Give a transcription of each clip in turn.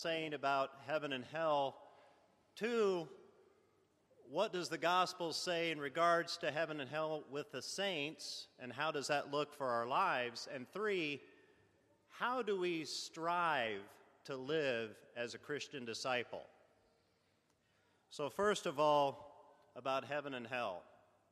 saying about heaven and hell. Two, what does the gospel say in regards to heaven and hell with the saints, and how does that look for our lives? And three, how do we strive to live as a Christian disciple? So first of all, about heaven and hell.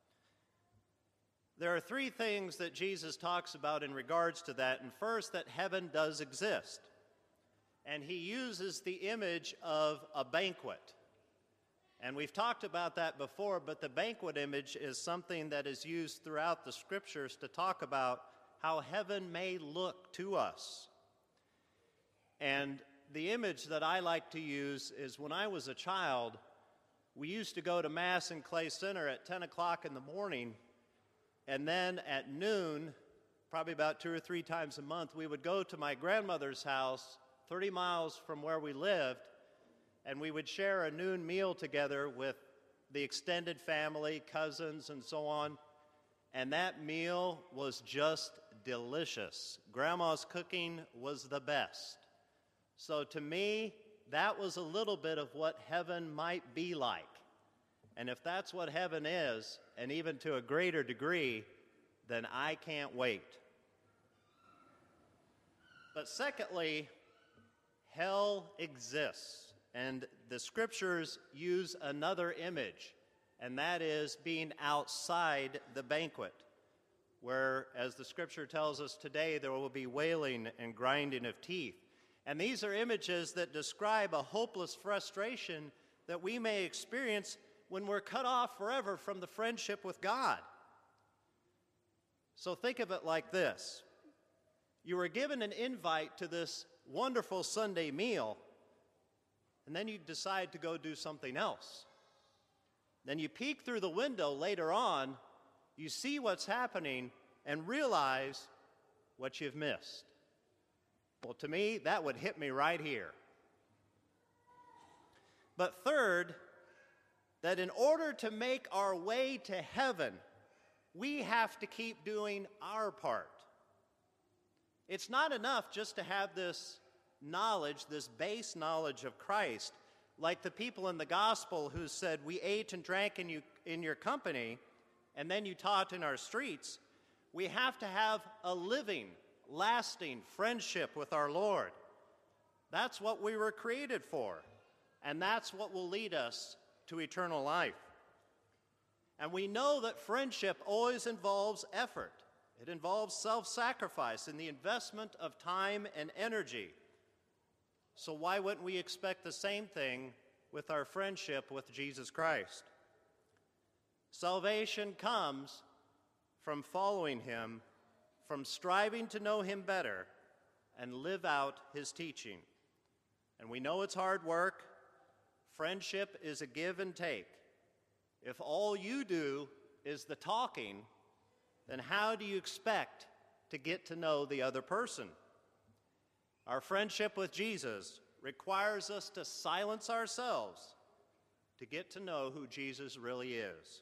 There are three things that Jesus talks about in regards to that, and first, that heaven does exist. And he uses the image of a banquet. And we've talked about that before, but the banquet image is something that is used throughout the scriptures to talk about how heaven may look to us. And the image that I like to use is when I was a child, we used to go to Mass in Clay Center at 10 o'clock in the morning, and then at noon, probably about 2 or 3 times a month, we would go to my grandmother's house 30 miles from where we lived, and we would share a noon meal together with the extended family, cousins, and so on. And that meal was just delicious. Grandma's cooking was the best. So to me, that was a little bit of what heaven might be like. And if that's what heaven is, and even to a greater degree, then I can't wait. But secondly, hell exists, and the scriptures use another image, and that is being outside the banquet, where, as the scripture tells us today, there will be wailing and grinding of teeth. And these are images that describe a hopeless frustration that we may experience when we're cut off forever from the friendship with God. So think of it like this. You were given an invite to this wonderful Sunday meal, and then you decide to go do something else. Then you peek through the window later on, you see what's happening, and realize what you've missed. Well, to me, that would hit me right here. But third, that in order to make our way to heaven, we have to keep doing our part. It's not enough just to have this knowledge, this base knowledge of Christ, like the people in the gospel who said, "We ate and drank in your company, and then you taught in our streets." We have to have a living, lasting friendship with our Lord. That's what we were created for, and that's what will lead us to eternal life. And we know that friendship always involves effort. It involves self-sacrifice and the investment of time and energy. So why wouldn't we expect the same thing with our friendship with Jesus Christ? Salvation comes from following him, from striving to know him better and live out his teaching. And we know it's hard work. Friendship is a give and take. If all you do is the talking, then how do you expect to get to know the other person? Our friendship with Jesus requires us to silence ourselves to get to know who Jesus really is.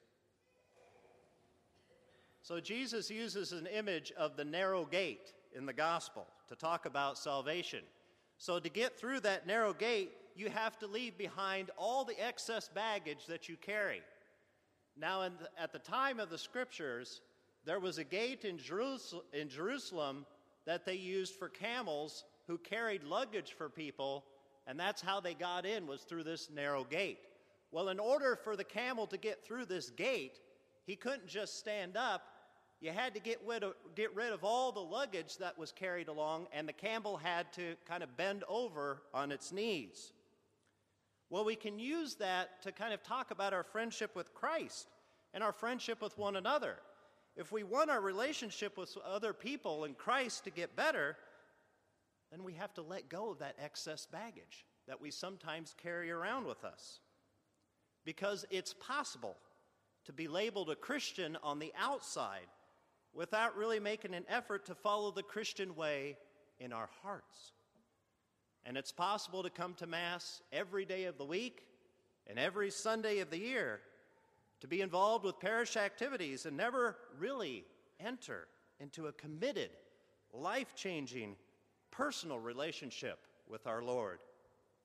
So Jesus uses an image of the narrow gate in the gospel to talk about salvation. So to get through that narrow gate, you have to leave behind all the excess baggage that you carry. Now, at the time of the scriptures, there was a gate in Jerusalem that they used for camels who carried luggage for people, and that's how they got in, was through this narrow gate. Well, in order for the camel to get through this gate, he couldn't just stand up. You had to get rid of all the luggage that was carried along, and the camel had to kind of bend over on its knees. Well, we can use that to kind of talk about our friendship with Christ and our friendship with one another. If we want our relationship with other people in Christ to get better, then we have to let go of that excess baggage that we sometimes carry around with us. Because it's possible to be labeled a Christian on the outside without really making an effort to follow the Christian way in our hearts. And it's possible to come to Mass every day of the week and every Sunday of the year, to be involved with parish activities and never really enter into a committed, life-changing, personal relationship with our Lord.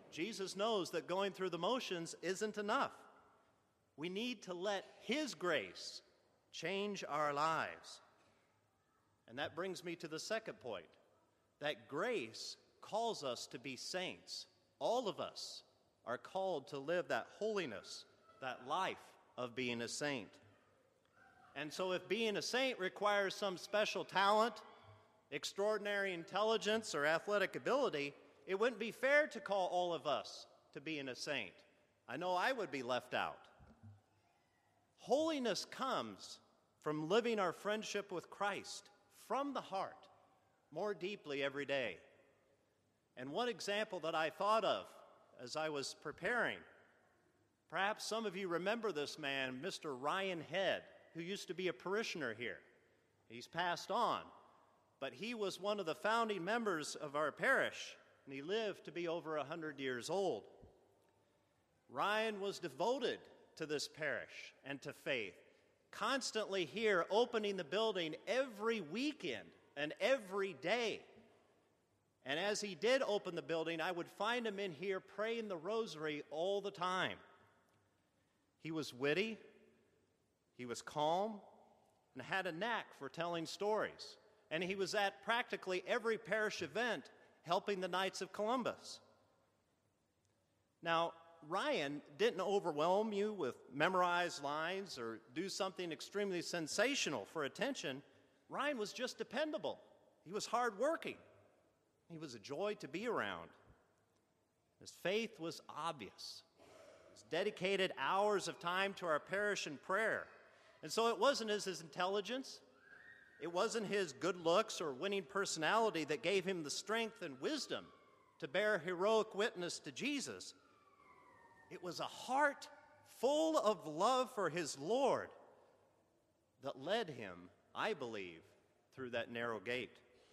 Jesus knows that going through the motions isn't enough. We need to let His grace change our lives. And that brings me to the second point, that grace calls us to be saints. All of us are called to live that holiness, that life of being a saint. And so if being a saint requires some special talent, extraordinary intelligence, or athletic ability, it wouldn't be fair to call all of us to being a saint. I know I would be left out. Holiness comes from living our friendship with Christ from the heart more deeply every day. And one example that I thought of as I was preparing, perhaps some of you remember this man, Mr. Ryan Head, who used to be a parishioner here. He's passed on, but he was one of the founding members of our parish, and he lived to be over 100 years old. Ryan was devoted to this parish and to faith, constantly here opening the building every weekend and every day. And as he did open the building, I would find him in here praying the rosary all the time. He was witty, he was calm, and had a knack for telling stories. And he was at practically every parish event helping the Knights of Columbus. Now, Ryan didn't overwhelm you with memorized lines or do something extremely sensational for attention. Ryan was just dependable. He was hardworking. He was a joy to be around. His faith was obvious. He dedicated hours of time to our parish in prayer. And so it wasn't his intelligence, it wasn't his good looks or winning personality that gave him the strength and wisdom to bear heroic witness to Jesus. It was a heart full of love for his Lord that led him, I believe, through that narrow gate.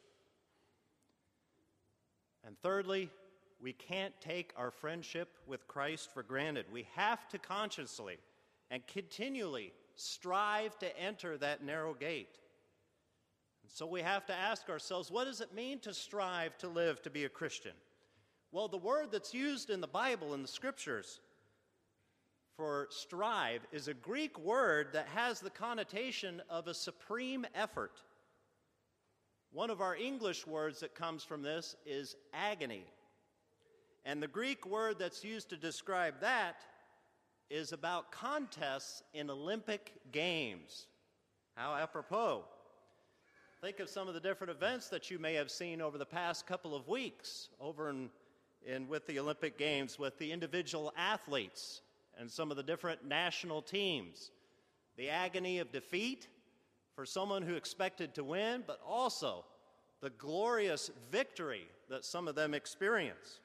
And thirdly, we can't take our friendship with Christ for granted. We have to consciously and continually strive to enter that narrow gate. And so we have to ask ourselves, what does it mean to strive to live to be a Christian? Well, the word that's used in the Bible, in the Scriptures, for strive is a Greek word that has the connotation of a supreme effort. One of our English words that comes from this is agony. And the Greek word that's used to describe that is about contests in Olympic Games. How apropos. Think of some of the different events that you may have seen over the past couple of weeks over in with the Olympic Games, with the individual athletes and some of the different national teams. The agony of defeat for someone who expected to win, but also the glorious victory that some of them experience.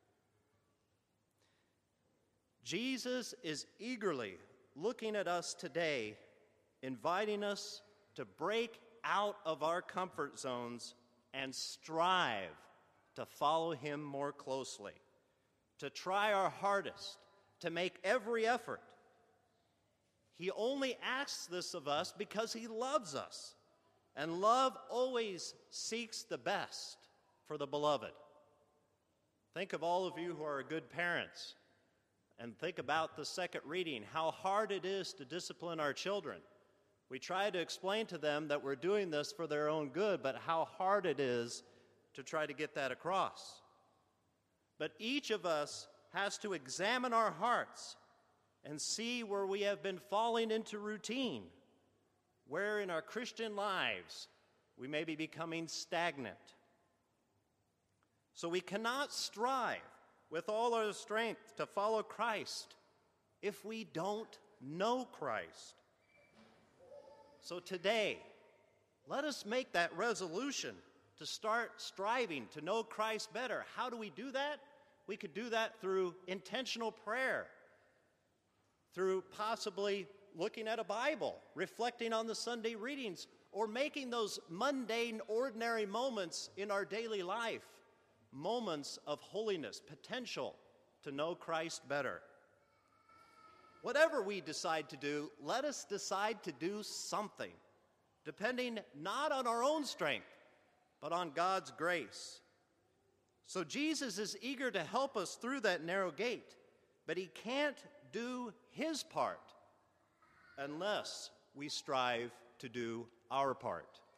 Jesus is eagerly looking at us today, inviting us to break out of our comfort zones and strive to follow him more closely, to try our hardest, to make every effort. He only asks this of us because he loves us, and love always seeks the best for the beloved. Think of all of you who are good parents, and think about the second reading, how hard it is to discipline our children. We try to explain to them that we're doing this for their own good, but how hard it is to try to get that across. But each of us has to examine our hearts and see where we have been falling into routine, where in our Christian lives we may be becoming stagnant. So we cannot strive with all our strength to follow Christ if we don't know Christ. So today, let us make that resolution to start striving to know Christ better. How do we do that? We could do that through intentional prayer, through possibly looking at a Bible, reflecting on the Sunday readings, or making those mundane, ordinary moments in our daily life moments of holiness, potential to know Christ better. Whatever we decide to do, let us decide to do something, depending not on our own strength, but on God's grace. So Jesus is eager to help us through that narrow gate, but he can't do his part unless we strive to do our part.